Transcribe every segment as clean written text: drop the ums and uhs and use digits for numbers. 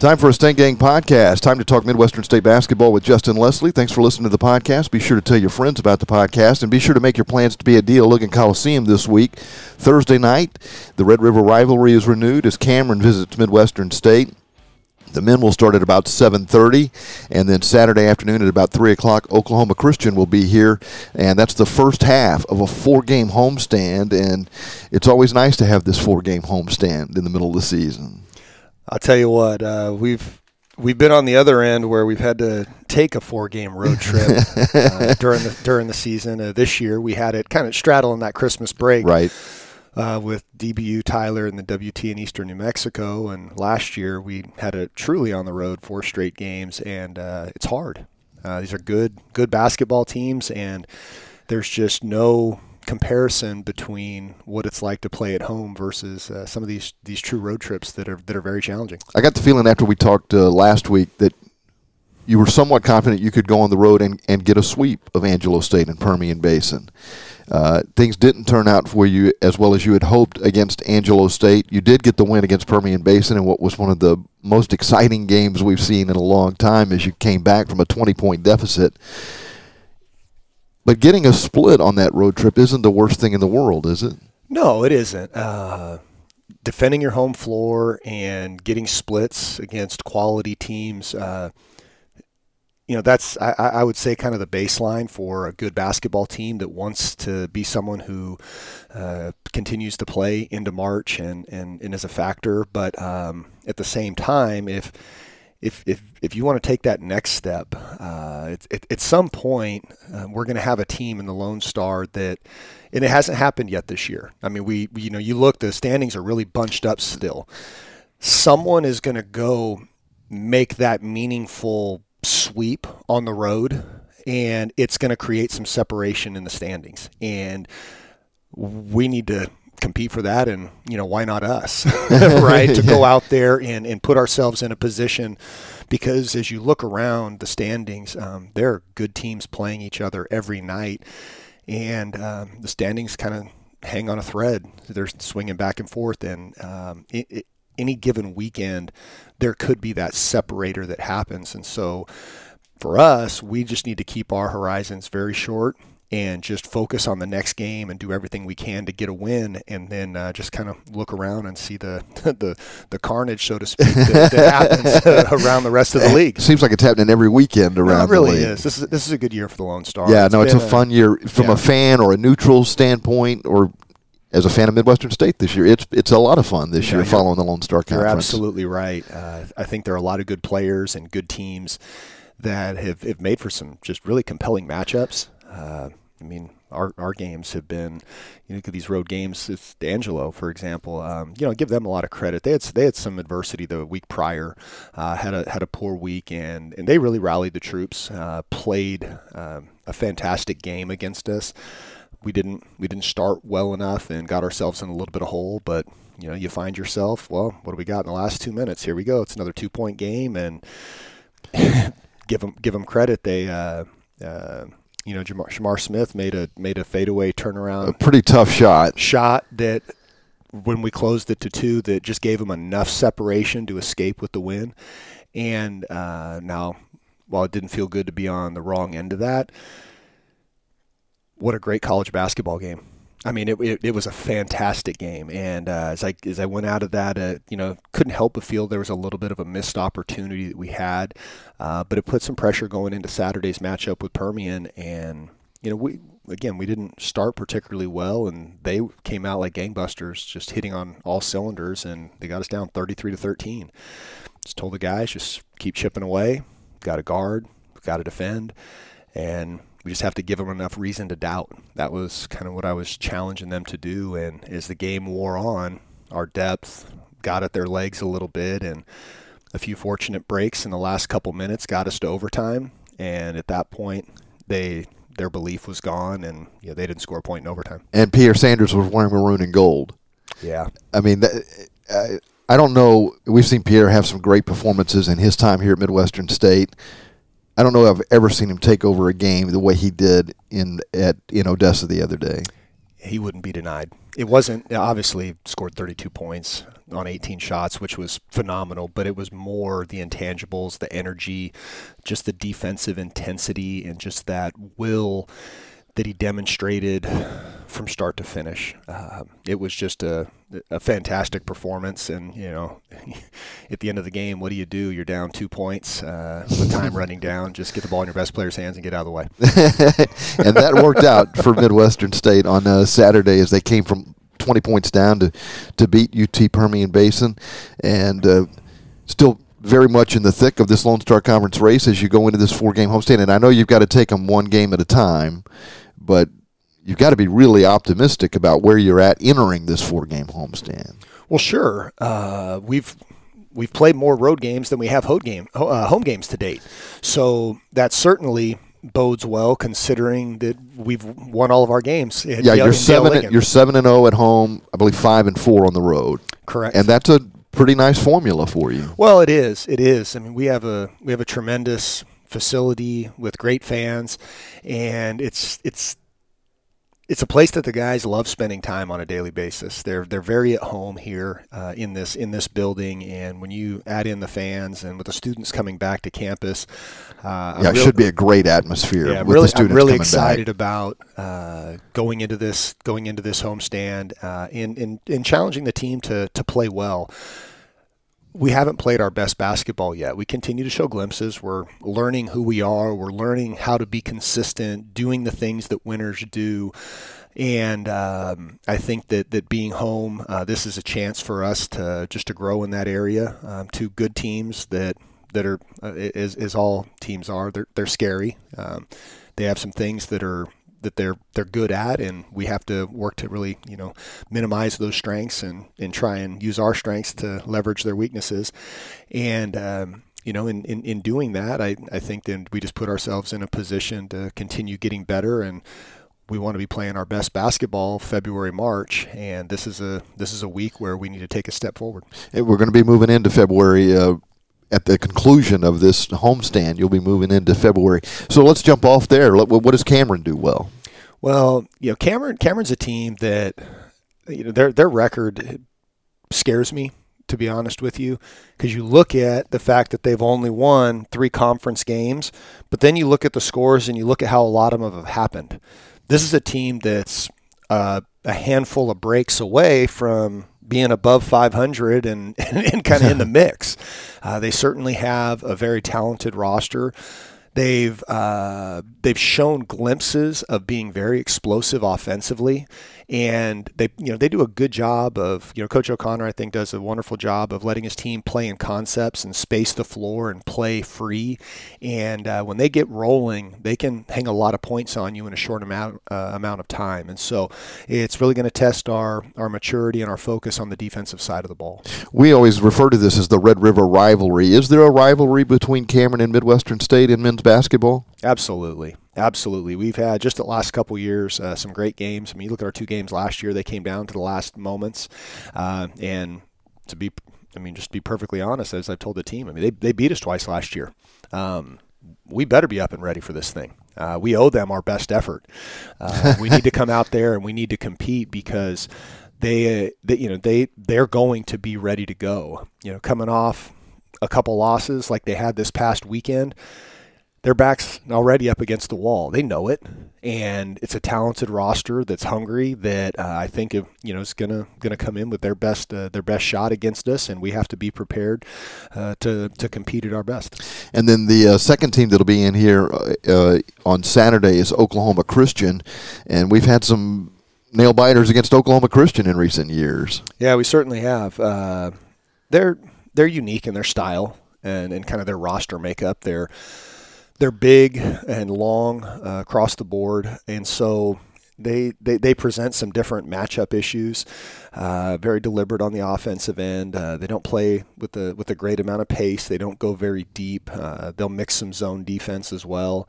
Time for a Stain Gang podcast. Time to talk Midwestern State basketball with Justin Leslie. Thanks for listening to the podcast. Be sure to tell your friends about the podcast, and be sure to make your plans to be at D.L. Logan Coliseum this week. Thursday night, the Red River rivalry is renewed as Cameron visits Midwestern State. The men will start at about 7:30, and then Saturday afternoon at about 3 o'clock, Oklahoma Christian will be here, and that's the first half of a 4-game homestand, and it's always nice to have this 4-game homestand in the middle of the season. I'll tell you what, we've been on the other end where we've had to take a 4-game road trip during the season. This year we had it kind of straddling that Christmas break, right? With DBU Tyler and the WT in Eastern New Mexico, and last year we had it truly on the road, 4 straight games, and it's hard. These are good basketball teams, and there's just no comparison between what it's like to play at home versus some of these true road trips that are very challenging. I got the feeling after we talked last week that you were somewhat confident you could go on the road and get a sweep of Angelo State and Permian Basin. Things didn't turn out for you as well as you had hoped against Angelo State. You did get the win against Permian Basin in what was one of the most exciting games we've seen in a long time as you came back from a 20-point deficit. But getting a split on that road trip isn't the worst thing in the world, is it? No, it isn't. Defending your home floor and getting splits against quality teams, that's, I would say, kind of the baseline for a good basketball team that wants to be someone who continues to play into March and is a factor. But at the same time, if you want to take that next step, at some point we're going to have a team in the Lone Star that, and it hasn't happened yet this year. I mean, you look, the standings are really bunched up still. Someone is going to go make that meaningful sweep on the road, and it's going to create some separation in the standings. And we need to compete for that, and why not us, right? To go out there and put ourselves in a position, because as you look around the standings, there are good teams playing each other every night, and the standings kind of hang on a thread. They're swinging back and forth, and any given weekend there could be that separator that happens. And so for us, we just need to keep our horizons very short and just focus on the next game and do everything we can to get a win, and then just kind of look around and see the carnage, so to speak, that happens around the rest of the league. Seems like it's happening every weekend around the league. It really is. This is a good year for the Lone Star. Yeah, it's a fun year from a fan or a neutral standpoint, or as a fan of Midwestern State this year. It's a lot of fun this year following the Lone Star Conference. You're absolutely right. I think there are a lot of good players and good teams that have made for some just really compelling matchups. I mean, our games have been, look at these road games. It's D'Angelo, for example. Give them a lot of credit. They had some adversity the week prior, had a poor week, and they really rallied the troops. Played a fantastic game against us. We didn't start well enough and got ourselves in a little bit of hole, but you find yourself, well, what do we got in the last 2 minutes? Here we go. It's another 2-point game, and give them credit. They Jamar Smith made a fadeaway turnaround, a pretty tough shot that when we closed it to 2, that just gave him enough separation to escape with the win. And now, while it didn't feel good to be on the wrong end of that, what a great college basketball game. I mean, it was a fantastic game, and as I went out of that, couldn't help but feel there was a little bit of a missed opportunity that we had, but it put some pressure going into Saturday's matchup with Permian, and we didn't start particularly well, and they came out like gangbusters, just hitting on all cylinders, and they got us down 33-13. Just told the guys, just keep chipping away. Got to guard, got to defend, and we just have to give them enough reason to doubt. That was kind of what I was challenging them to do. And as the game wore on, our depth got at their legs a little bit, and a few fortunate breaks in the last couple minutes got us to overtime. And at that point, their belief was gone, and they didn't score a point in overtime. And Pierre Sanders was wearing maroon and gold. Yeah. I mean, I don't know. We've seen Pierre have some great performances in his time here at Midwestern State. I don't know if I've ever seen him take over a game the way he did in Odessa the other day. He wouldn't be denied. It wasn't, obviously scored 32 points on 18 shots, which was phenomenal, but it was more the intangibles, the energy, just the defensive intensity, and just that will that he demonstrated from start to finish. It was just a fantastic performance. And, at the end of the game, what do? You're down 2 points with time running down. Just get the ball in your best player's hands and get out of the way. And that worked out for Midwestern State on Saturday as they came from 20 points down to beat UT Permian Basin. And still very much in the thick of this Lone Star Conference race as you go into this 4-game homestand. And I know you've got to take them one game at a time, but you've got to be really optimistic about where you're at entering this 4-game homestand. Well, sure. We've played more road games than we have home games to date. So that certainly bodes well, considering that we've won all of our games. You're 7-0 at home. I believe 5-4 on the road. Correct. And that's a pretty nice formula for you. Well, it is. It is. I mean, we have a tremendous facility with great fans, and it's a place that the guys love spending time on a daily basis. They're very at home here in this building, and when you add in the fans and with the students coming back to campus, it should be a great atmosphere. Yeah, with the students I'm really coming excited back. about going into this homestand and challenging the team to play well. We haven't played our best basketball yet. We continue to show glimpses. We're learning who we are. We're learning how to be consistent, doing the things that winners do. And I think that being home, this is a chance for us to grow in that area. Two good teams that are, as all teams are, they're scary. They have some things that they're good at, and we have to work to really, minimize those strengths and try and use our strengths to leverage their weaknesses. And, in doing that, I think then we just put ourselves in a position to continue getting better, and we want to be playing our best basketball February, March, and this is a week where we need to take a step forward. Hey, we're going to be moving into February. At the conclusion of this homestand, you'll be moving into February. So let's jump off there. What does Cameron do well? Well, Cameron's a team that, their record scares me, to be honest with you, because you look at the fact that they've only won 3 conference games, but then you look at the scores and you look at how a lot of them have happened. This is a team that's a handful of breaks away from being above 500 and kind of in the mix. They certainly have a very talented roster. They've shown glimpses of being very explosive offensively, and they do a good job of, Coach O'Connor, I think, does a wonderful job of letting his team play in concepts and space the floor and play free. And when they get rolling, they can hang a lot of points on you in a short amount of time. And so it's really going to test our maturity and our focus on the defensive side of the ball. We always refer to this as the Red River rivalry. Is there a rivalry between Cameron and Midwestern State in men's basketball? Absolutely. We've had, just the last couple years, some great games. I mean, you look at our 2 games last year, they came down to the last moments. And just to be perfectly honest, as I've told the team, they beat us twice last year. We better be up and ready for this thing. We owe them our best effort. We need to come out there and we need to compete, because they're going to be ready to go. Coming off a couple losses like they had this past weekend, their back's already up against the wall. They know it, and it's a talented roster that's hungry, that I think is gonna come in with their best shot against us, and we have to be prepared to compete at our best. And then the second team that'll be in here on Saturday is Oklahoma Christian, and we've had some nail biters against Oklahoma Christian in recent years. Yeah, we certainly have. They're unique in their style and kind of their roster makeup. They're big and long across the board, and so they present some different matchup issues. Very deliberate on the offensive end. They don't play with a great amount of pace. They don't go very deep. They'll mix some zone defense as well.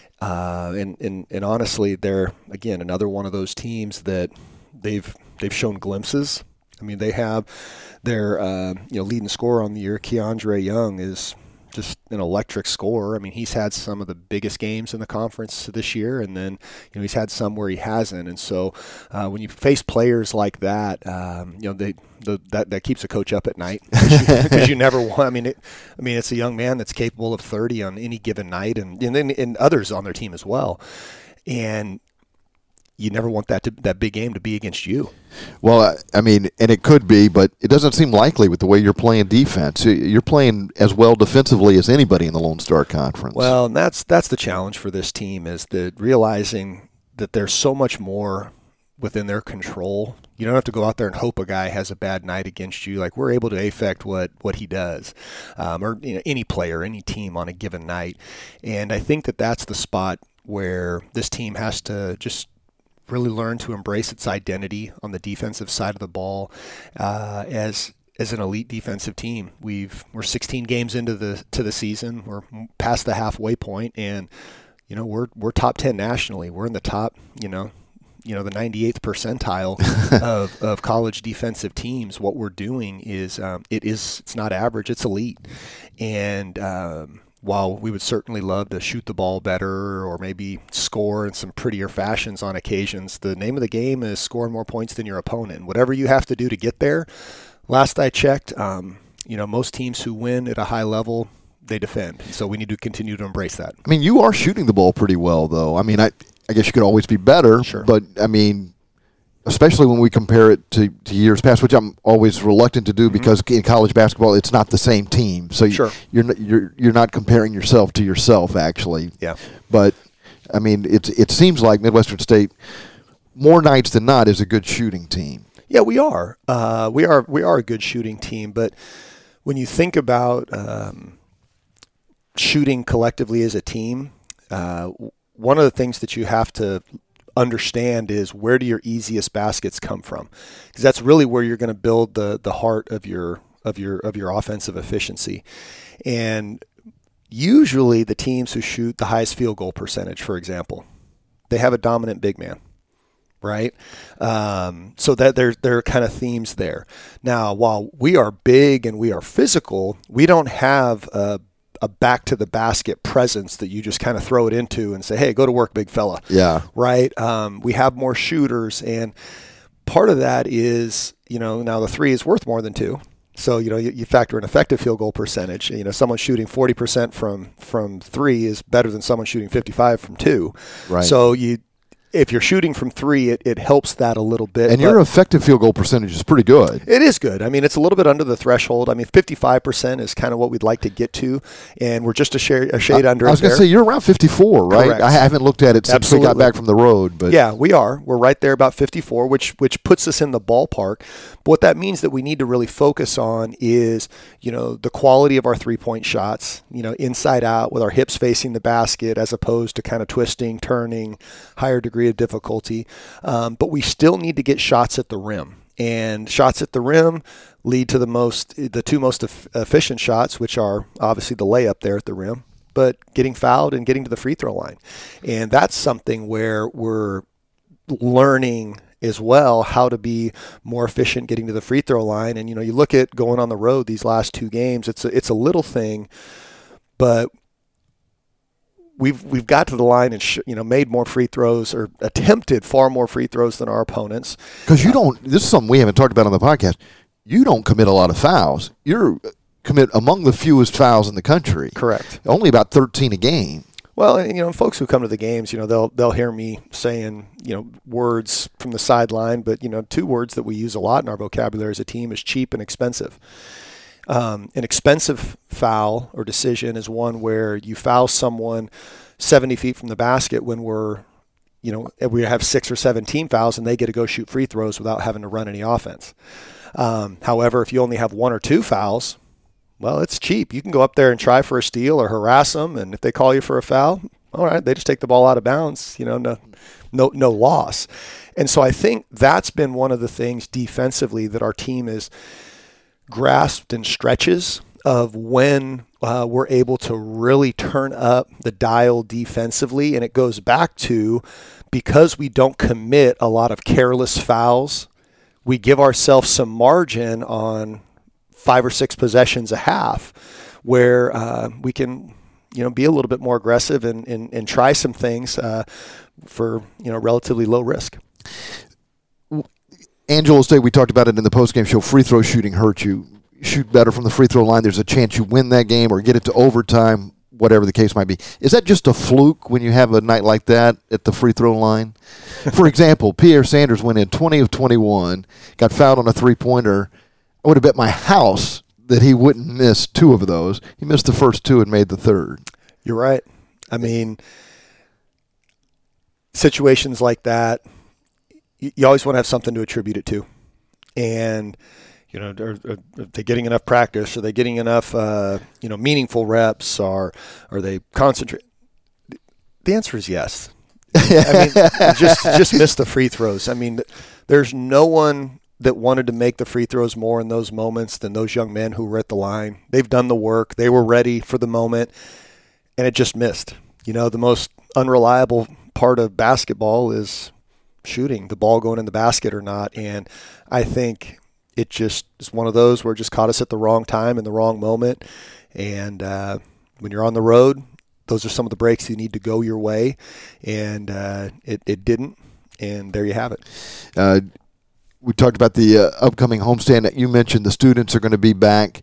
And honestly, they're, again, another one of those teams that they've shown glimpses. I mean, they have their leading scorer on the year, Keandre Young, is just an electric scorer. I mean, he's had some of the biggest games in the conference this year, and then he's had some where he hasn't. And so when you face players like that, that keeps a coach up at night because you never want. I mean, it's a young man that's capable of 30 on any given night, and others on their team as well, and you never want that big game to be against you. Well, I mean, and it could be, but it doesn't seem likely with the way you're playing defense. You're playing as well defensively as anybody in the Lone Star Conference. Well, and that's the challenge for this team, is that realizing that there's so much more within their control. You don't have to go out there and hope a guy has a bad night against you. Like, we're able to affect what he does, or any player, any team on a given night. And I think that's the spot where this team has to just really learn to embrace its identity on the defensive side of the ball as an elite defensive team. We're 16 games into the season. We're past the halfway point, and we're top 10 nationally. We're in the top, the 98th percentile of college defensive teams. What we're doing is it's not average, it's elite. And while we would certainly love to shoot the ball better or maybe score in some prettier fashions on occasions, the name of the game is scoring more points than your opponent. And whatever you have to do to get there, last I checked, most teams who win at a high level, they defend. So we need to continue to embrace that. I mean, you are shooting the ball pretty well, though. I mean, I guess you could always be better. Sure. But, I mean, especially when we compare it to years past, which I'm always reluctant to do because in college basketball it's not the same team. So sure. you're not comparing yourself to yourself, actually. Yeah. But I mean, it seems like Midwestern State, more nights than not, is a good shooting team. Yeah, we are. We are a good shooting team. But when you think about shooting collectively as a team, one of the things that you have to understand is, where do your easiest baskets come from? Because that's really where you're going to build the heart of your offensive efficiency. And usually the teams who shoot the highest field goal percentage, for example, they have a dominant big man, right? So that there are kind of themes there. Now, while we are big and we are physical, we don't have a back to the basket presence that you just kind of throw it into and say, hey, go to work, big fella. Yeah. Right. We have more shooters, and part of that is, now the three is worth more than two. So, you factor in effective field goal percentage. Someone shooting 40% from three is better than someone shooting 55 from two. Right. So if you're shooting from three, it helps that a little bit. And your effective field goal percentage is pretty good. It is good. I mean, it's a little bit under the threshold. I mean, 55% is kind of what we'd like to get to, and we're just a shade under it. I was going to say, you're around 54, right? Correct. I haven't looked at it since we got back from the road. But yeah, we are. We're right there about 54, which puts us in the ballpark. But what that means that we need to really focus on is, the quality of our three-point shots, inside out with our hips facing the basket, as opposed to kind of twisting, turning, higher degree of difficulty. But we still need to get shots at the rim. And shots at the rim lead to the two most efficient shots, which are obviously the layup there at the rim, but getting fouled and getting to the free throw line. And that's something where we're learning as well how to be more efficient getting to the free throw line. And, you look at going on the road these last two games, it's a little thing, but we've got to the line and made more free throws, or attempted far more free throws than our opponents. Because this is something we haven't talked about on the podcast. You don't commit a lot of fouls. You commit among the fewest fouls in the country. Correct. Only about 13 a game. Well, folks who come to the games, they'll hear me saying, words from the sideline, but two words that we use a lot in our vocabulary as a team is cheap and expensive. An expensive foul or decision is one where you foul someone 70 feet from the basket when we have 6 or 7 team fouls and they get to go shoot free throws without having to run any offense. However, if you only have 1 or 2 fouls, well, it's cheap. You can go up there and try for a steal or harass them, and if they call you for a foul, all right, they just take the ball out of bounds, no loss. And so I think that's been one of the things defensively that our team is grasped in stretches of when we're able to really turn up the dial defensively. And it goes back to, because we don't commit a lot of careless fouls, we give ourselves some margin on 5 or 6 possessions a half where we can, be a little bit more aggressive and try some things for, relatively low risk. Angelo State, we talked about it in the postgame show, free throw shooting hurts you. Shoot better from the free throw line, there's a chance you win that game or get it to overtime, whatever the case might be. Is that just a fluke when you have a night like that at the free throw line? For example, Pierre Sanders went in 20 of 21, got fouled on a three-pointer. I would have bet my house that he wouldn't miss 2 of those. He missed the first 2 and made the third. You're right. I mean, situations like that, you always want to have something to attribute it to. And, are they getting enough practice? Are they getting enough, meaningful reps? Are they concentrating? The answer is yes. I mean, just miss the free throws. I mean, there's no one that wanted to make the free throws more in those moments than those young men who were at the line. They've done the work. They were ready for the moment, and it just missed. The most unreliable part of basketball is shooting, the ball going in the basket or not. And I think it just is one of those where it just caught us at the wrong time in the wrong moment. And when you're on the road, those are some of the breaks you need to go your way. And it didn't. And there you have it. We talked about the upcoming homestand. You mentioned the students are going to be back.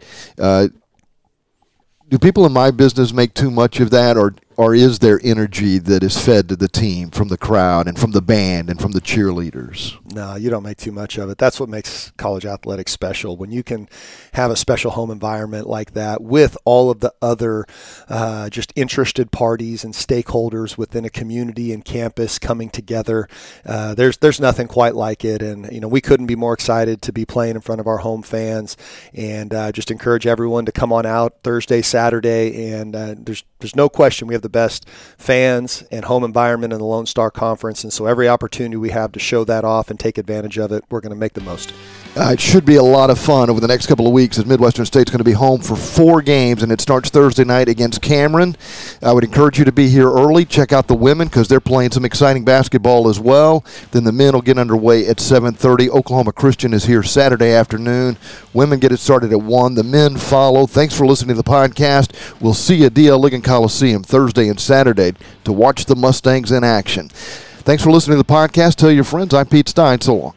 Do people in my business make too much of that, or is there energy that is fed to the team from the crowd and from the band and from the cheerleaders? No, you don't make too much of it. That's what makes college athletics special. When you can have a special home environment like that with all of the other just interested parties and stakeholders within a community and campus coming together, there's nothing quite like it. And, we couldn't be more excited to be playing in front of our home fans, and just encourage everyone to come on out Thursday, Saturday. And there's no question we have the best fans and home environment in the Lone Star Conference. And so every opportunity we have to show that off and take advantage of it, we're going to make the most. It should be a lot of fun over the next couple of weeks as Midwestern State's going to be home for 4 games, and it starts Thursday night against Cameron. I would encourage you to be here early. Check out the women because they're playing some exciting basketball as well. Then the men will get underway at 7:30. Oklahoma Christian is here Saturday afternoon. Women get it started at 1. The men follow. Thanks for listening to the podcast. We'll see you at D.L. Ligon Coliseum Thursday and Saturday to watch the Mustangs in action. Thanks for listening to the podcast. Tell your friends I'm Pete Stein. So long.